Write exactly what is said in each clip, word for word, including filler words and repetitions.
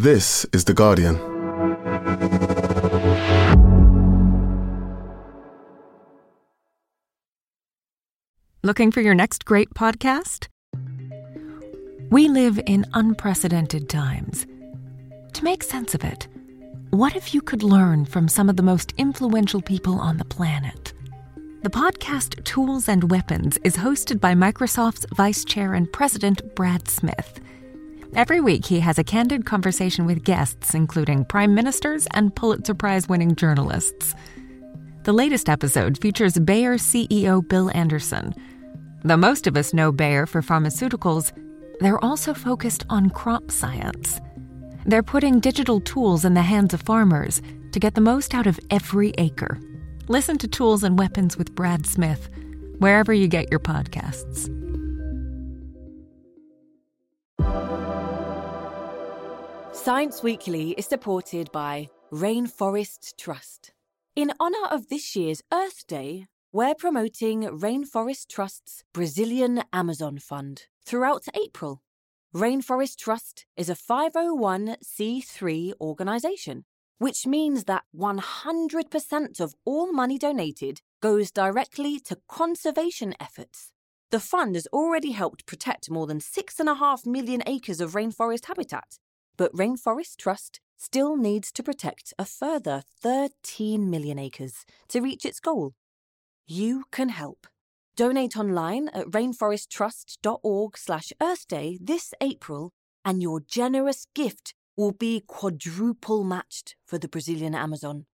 This is The Guardian. Looking for your next great podcast? We live in unprecedented times. To make sense of it, what if you could learn from some of the most influential people on the planet? The podcast Tools and Weapons is hosted by Microsoft's Vice Chair and President Brad Smith. Every week, he has a candid conversation with guests, including prime ministers and Pulitzer Prize-winning journalists. The latest episode features Bayer C E O Bill Anderson. Though most of us know Bayer for pharmaceuticals, they're also focused on crop science. They're putting digital tools in the hands of farmers to get the most out of every acre. Listen to Tools and Weapons with Brad Smith, wherever you get your podcasts. Science Weekly is supported by Rainforest Trust. In honour of this year's Earth Day, we're promoting Rainforest Trust's Brazilian Amazon Fund throughout April. Rainforest Trust is a five oh one c three organisation, which means that one hundred percent of all money donated goes directly to conservation efforts. The fund has already helped protect more than six point five million acres of rainforest habitat, but Rainforest Trust still needs to protect a further thirteen million acres to reach its goal. You can help. Donate online at rainforesttrust.org slash earthday this April, and your generous gift will be quadruple matched for the Brazilian Amazon.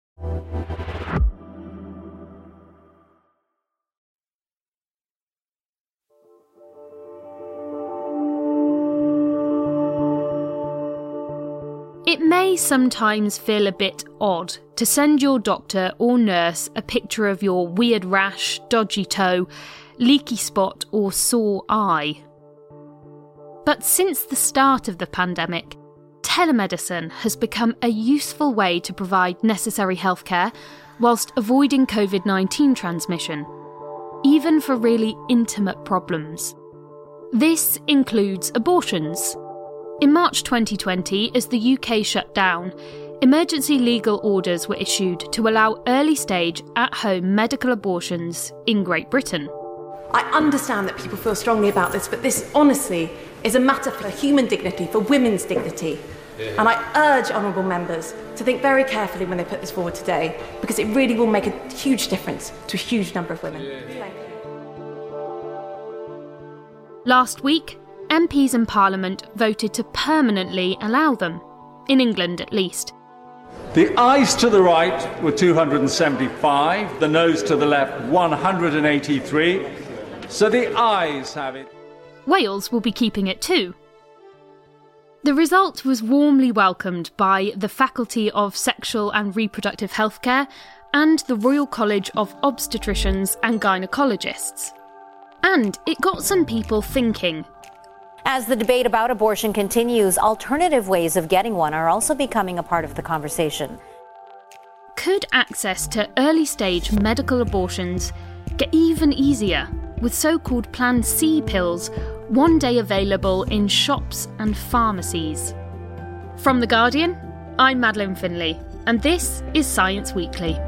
It may sometimes feel a bit odd to send your doctor or nurse a picture of your weird rash, dodgy toe, leaky spot or sore eye. But since the start of the pandemic, telemedicine has become a useful way to provide necessary healthcare whilst avoiding covid nineteen transmission, even for really intimate problems. This includes abortions. In March twenty twenty, as the U K shut down, emergency legal orders were issued to allow early-stage, at-home medical abortions in Great Britain. I understand that people feel strongly about this, but this, honestly, is a matter for human dignity, for women's dignity. Yeah. And I urge honourable members to think very carefully when they put this forward today, because it really will make a huge difference to a huge number of women. Yeah. Thank you. Last week, M Ps in Parliament voted to permanently allow them, in England at least. The ayes to the right were two hundred seventy-five, the noes to the left one hundred eighty-three, so the ayes have it. Wales will be keeping it too. The result was warmly welcomed by the Faculty of Sexual and Reproductive Healthcare and the Royal College of Obstetricians and Gynecologists. And it got some people thinking. As the debate about abortion continues, alternative ways of getting one are also becoming a part of the conversation. Could access to early-stage medical abortions get even easier with so-called Plan C pills one day available in shops and pharmacies? From The Guardian, I'm Madeleine Finlay, and this is Science Weekly.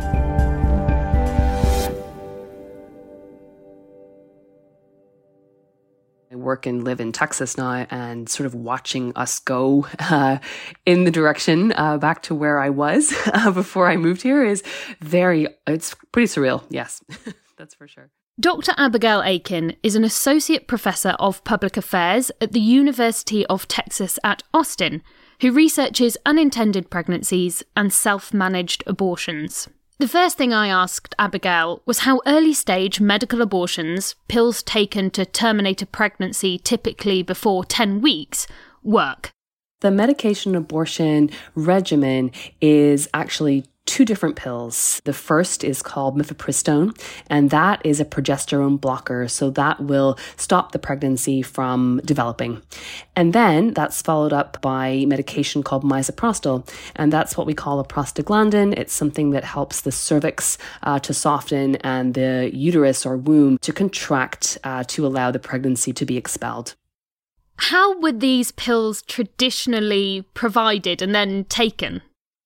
I work and live in Texas now, and sort of watching us go uh, in the direction uh, back to where I was uh, before I moved here is very, it's pretty surreal. Yes, that's for sure. Doctor Abigail Aiken is an associate professor of public affairs at the University of Texas at Austin, who researches unintended pregnancies and self-managed abortions. The first thing I asked Abigail was how early-stage medical abortions, pills taken to terminate a pregnancy typically before ten weeks, work. The medication abortion regimen is actually two different pills. The first is called mifepristone, and that is a progesterone blocker, so that will stop the pregnancy from developing. And then that's followed up by medication called misoprostol, and that's what we call a prostaglandin. It's something that helps the cervix uh, to soften and the uterus or womb to contract uh, to allow the pregnancy to be expelled. How were these pills traditionally provided and then taken?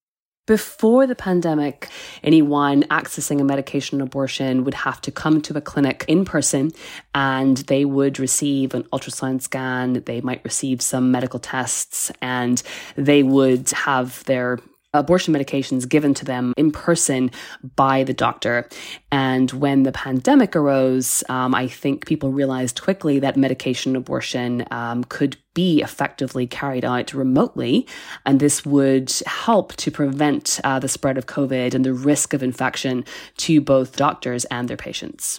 Before the pandemic, anyone accessing a medication abortion would have to come to a clinic in person, and they would receive an ultrasound scan, they might receive some medical tests, and they would have their abortion medications given to them in person by the doctor. And when the pandemic arose, um, I think people realized quickly that medication abortion um, could be effectively carried out remotely, and this would help to prevent uh, the spread of COVID and the risk of infection to both doctors and their patients.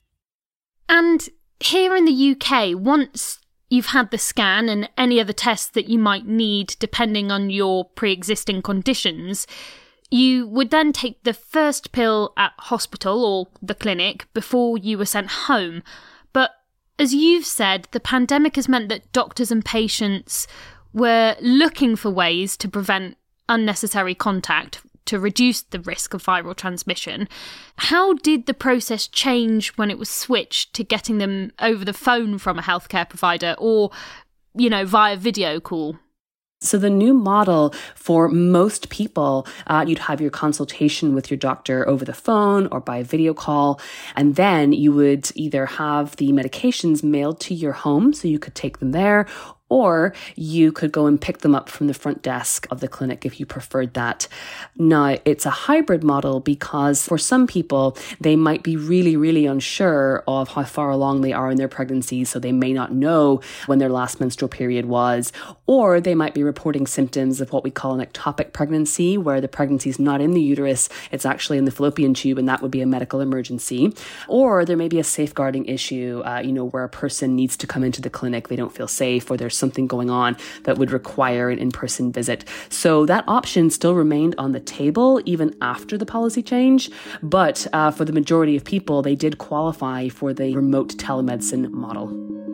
And here in the U K, once you've had the scan and any other tests that you might need depending on your pre-existing conditions, you would then take the first pill at hospital or the clinic before you were sent home. But as you've said, the pandemic has meant that doctors and patients were looking for ways to prevent unnecessary contact to reduce the risk of viral transmission. How did the process change when it was switched to getting them over the phone from a healthcare provider or, you know, via video call? So the new model for most people, uh, you'd have your consultation with your doctor over the phone or by video call, and then you would either have the medications mailed to your home so you could take them there, or you could go and pick them up from the front desk of the clinic if you preferred that. Now, it's a hybrid model because for some people, they might be really, really unsure of how far along they are in their pregnancy, so they may not know when their last menstrual period was, or they might be reporting symptoms of what we call an ectopic pregnancy, where the pregnancy is not in the uterus, it's actually in the fallopian tube, and that would be a medical emergency. Or there may be a safeguarding issue, uh, you know, where a person needs to come into the clinic, they don't feel safe, or there's something going on that would require an in-person visit. So that option still remained on the table even after the policy change, but uh, for the majority of people, they did qualify for the remote telemedicine model.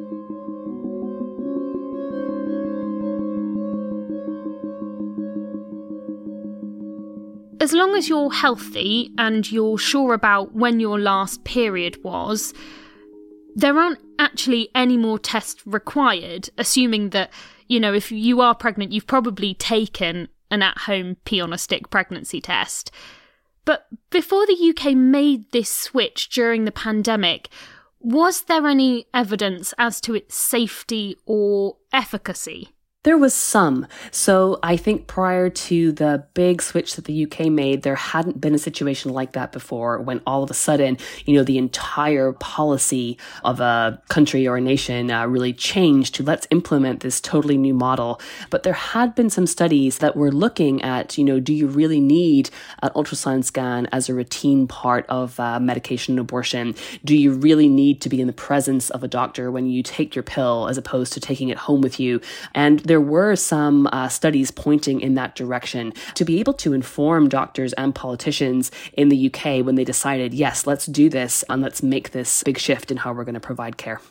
As long as you're healthy and you're sure about when your last period was, there aren't actually any more tests required, assuming that, you know, if you are pregnant, you've probably taken an at-home pee-on-a-stick pregnancy test. But before the U K made this switch during the pandemic, was there any evidence as to its safety or efficacy? There was some. So I think prior to the big switch that the U K made, there hadn't been a situation like that before when all of a sudden, you know, the entire policy of a country or a nation uh, really changed to let's implement this totally new model. But there had been some studies that were looking at, you know, do you really need an ultrasound scan as a routine part of uh, medication abortion? Do you really need to be in the presence of a doctor when you take your pill as opposed to taking it home with you? And there were some uh, studies pointing in that direction to be able to inform doctors and politicians in the U K when they decided, yes, let's do this and let's make this big shift in how we're going to provide care.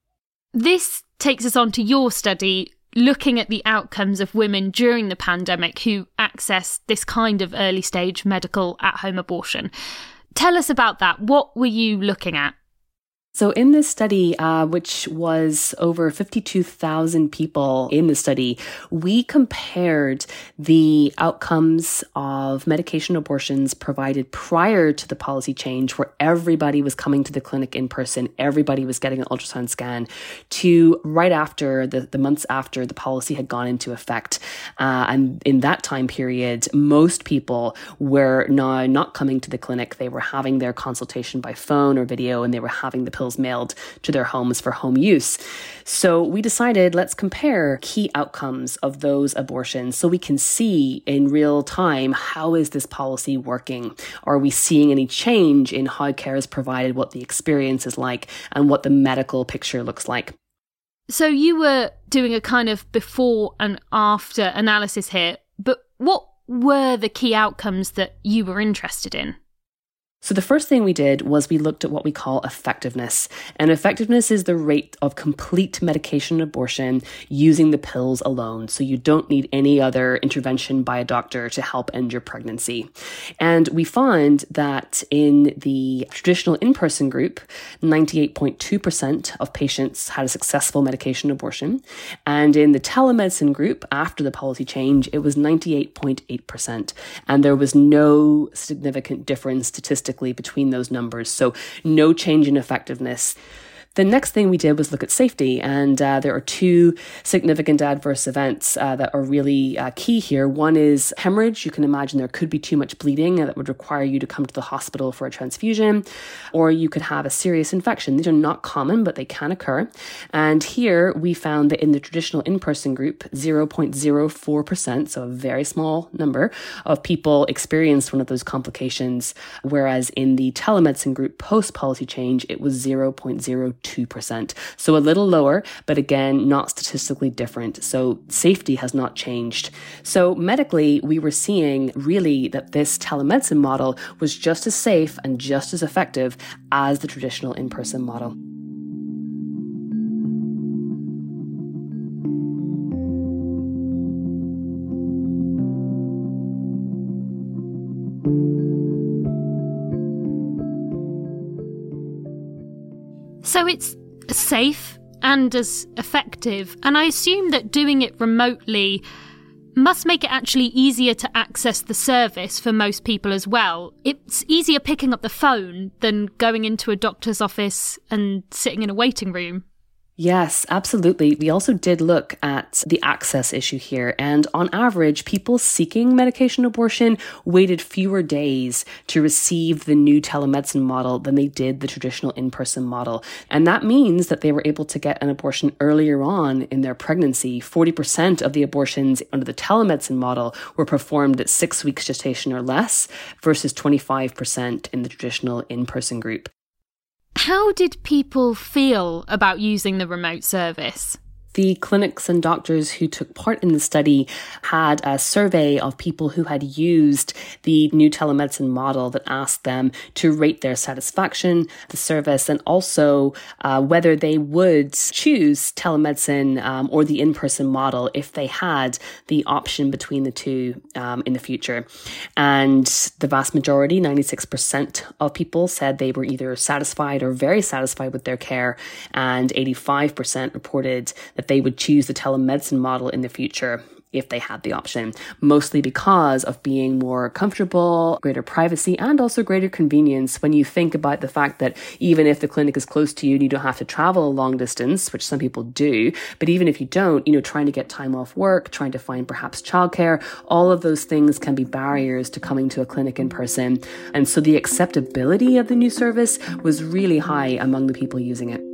This takes us on to your study, looking at the outcomes of women during the pandemic who access this kind of early stage medical at-home abortion. Tell us about that. What were you looking at? So in this study, uh, which was over fifty-two thousand people in the study, we compared the outcomes of medication abortions provided prior to the policy change, where everybody was coming to the clinic in person, everybody was getting an ultrasound scan, to right after, the, the months after the policy had gone into effect. Uh, and in that time period, most people were now not coming to the clinic. They were having their consultation by phone or video, and they were having the pills mailed to their homes for home use. So we decided, let's compare key outcomes of those abortions so we can see in real time, how is this policy working? Are we seeing any change in how care is provided, what the experience is like, and what the medical picture looks like? So you were doing a kind of before and after analysis here, but what were the key outcomes that you were interested in? So the first thing we did was we looked at what we call effectiveness. And effectiveness is the rate of complete medication abortion using the pills alone. So you don't need any other intervention by a doctor to help end your pregnancy. And we found that in the traditional in-person group, ninety-eight point two percent of patients had a successful medication abortion. And in the telemedicine group, after the policy change, it was ninety-eight point eight percent. And there was no significant difference statistically between those numbers. So no change in effectiveness. The next thing we did was look at safety, and uh, there are two significant adverse events uh, that are really uh, key here. One is hemorrhage. You can imagine there could be too much bleeding that would require you to come to the hospital for a transfusion, or you could have a serious infection. These are not common, but they can occur. And here we found that in the traditional in-person group, zero point zero four percent, so a very small number of people experienced one of those complications, whereas in the telemedicine group post-policy change, it was zero point zero two percent. So a little lower, but again, not statistically different. So safety has not changed. So medically, we were seeing really that this telemedicine model was just as safe and just as effective as the traditional in-person model. So it's safe and as effective, and I assume that doing it remotely must make it actually easier to access the service for most people as well. It's easier picking up the phone than going into a doctor's office and sitting in a waiting room. Yes, absolutely. We also did look at the access issue here. And on average, people seeking medication abortion waited fewer days to receive the new telemedicine model than they did the traditional in-person model. And that means that they were able to get an abortion earlier on in their pregnancy. forty percent of the abortions under the telemedicine model were performed at six weeks gestation or less versus twenty-five percent in the traditional in-person group. How did people feel about using the remote service? The clinics and doctors who took part in the study had a survey of people who had used the new telemedicine model that asked them to rate their satisfaction, the service, and also uh, whether they would choose telemedicine um, or the in-person model if they had the option between the two um, in the future. And the vast majority, ninety-six percent of people said they were either satisfied or very satisfied with their care, and eighty-five percent reported that they would choose the telemedicine model in the future if they had the option, mostly because of being more comfortable, greater privacy, and also greater convenience when you think about the fact that even if the clinic is close to you and you don't have to travel a long distance, which some people do, but even if you don't, you know, trying to get time off work, trying to find perhaps childcare, all of those things can be barriers to coming to a clinic in person. And so the acceptability of the new service was really high among the people using it.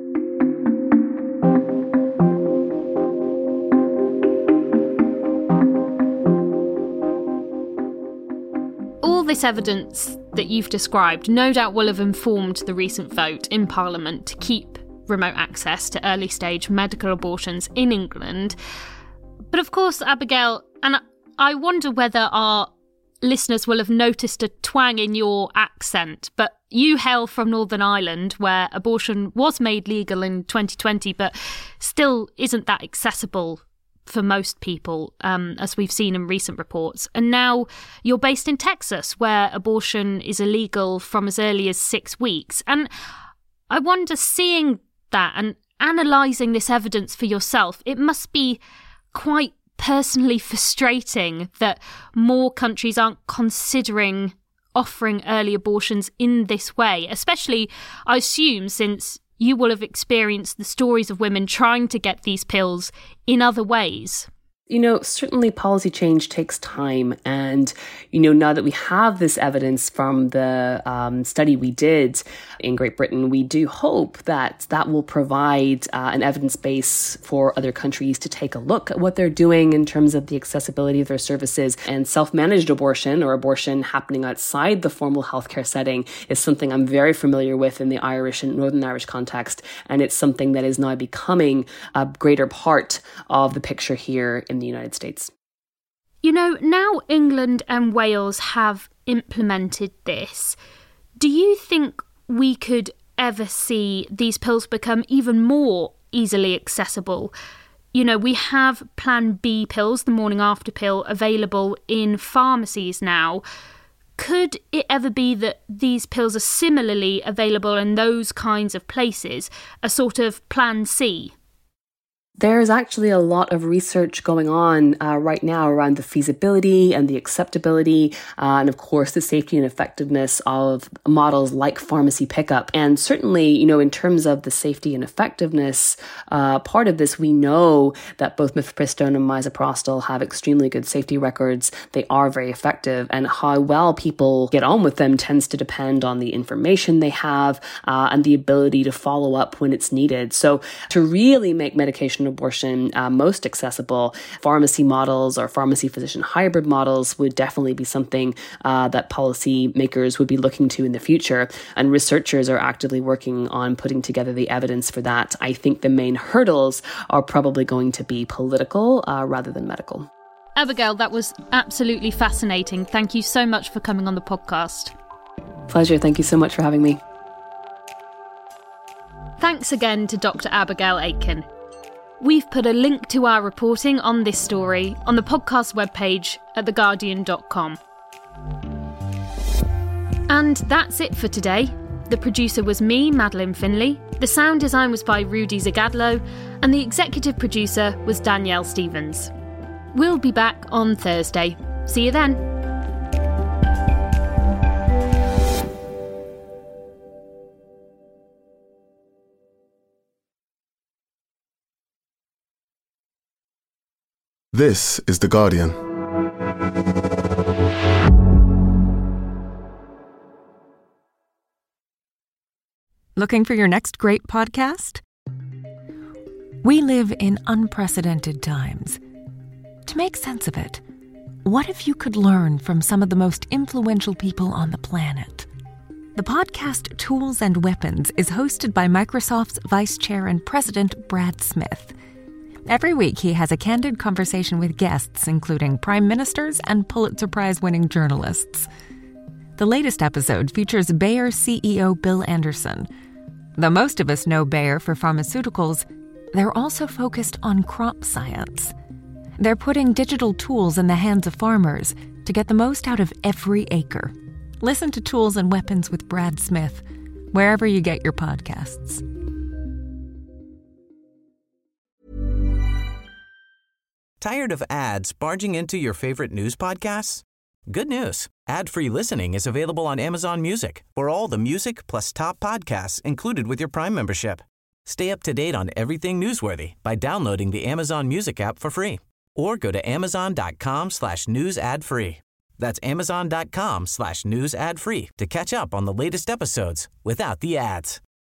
This evidence that you've described no doubt will have informed the recent vote in Parliament to keep remote access to early stage medical abortions in England. But of course, Abigail, and I wonder whether our listeners will have noticed a twang in your accent, but you hail from Northern Ireland, where abortion was made legal in twenty twenty, but still isn't that accessible for most people, um, as we've seen in recent reports. And now you're based in Texas, where abortion is illegal from as early as six weeks. And I wonder, seeing that and analysing this evidence for yourself, it must be quite personally frustrating that more countries aren't considering offering early abortions in this way, especially, I assume, since you will have experienced the stories of women trying to get these pills in other ways. You know, certainly policy change takes time. And, you know, now that we have this evidence from the um, study we did in Great Britain, we do hope that that will provide uh, an evidence base for other countries to take a look at what they're doing in terms of the accessibility of their services. And self-managed abortion, or abortion happening outside the formal healthcare setting, is something I'm very familiar with in the Irish and Northern Irish context. And it's something that is now becoming a greater part of the picture here in the United States. You know, now England and Wales have implemented this, Do you think we could ever see these pills become even more easily accessible? You know, we have Plan B pills, the morning after pill, available in pharmacies now. Could it ever be that these pills are similarly available in those kinds of places, a sort of Plan C? There's actually a lot of research going on uh, right now around the feasibility and the acceptability, uh, and of course the safety and effectiveness of models like pharmacy pickup. And certainly, you know, in terms of the safety and effectiveness uh, part of this, we know that both mifepristone and misoprostol have extremely good safety records. They are very effective, and how well people get on with them tends to depend on the information they have uh, and the ability to follow up when it's needed. So to really make medication abortion uh, most accessible, pharmacy models or pharmacy physician hybrid models would definitely be something uh, that policy makers would be looking to in the future. And researchers are actively working on putting together the evidence for that. I think the main hurdles are probably going to be political uh, rather than medical. Abigail, that was absolutely fascinating. Thank you so much for coming on the podcast. Pleasure. Thank you so much for having me. Thanks again to Doctor Abigail Aitken. We've put a link to our reporting on this story on the podcast webpage at the guardian dot com. And that's it for today. The producer was me, Madeline Finlay. The sound design was by Rudy Zagadlo, and the executive producer was Danielle Stevens. We'll be back on Thursday. See you then. This is The Guardian. Looking for your next great podcast? We live in unprecedented times. To make sense of it, what if you could learn from some of the most influential people on the planet? The podcast Tools and Weapons is hosted by Microsoft's Vice Chair and President Brad Smith. Every week, he has a candid conversation with guests, including prime ministers and Pulitzer Prize-winning journalists. The latest episode features Bayer C E O Bill Anderson. Though most of us know Bayer for pharmaceuticals, they're also focused on crop science. They're putting digital tools in the hands of farmers to get the most out of every acre. Listen to Tools and Weapons with Brad Smith, wherever you get your podcasts. Tired of ads barging into your favorite news podcasts? Good news. Ad-free listening is available on Amazon Music for all the music plus top podcasts included with your Prime membership. Stay up to date on everything newsworthy by downloading the Amazon Music app for free or go to amazon.com slash news ad free. That's amazon.com slash news ad free to catch up on the latest episodes without the ads.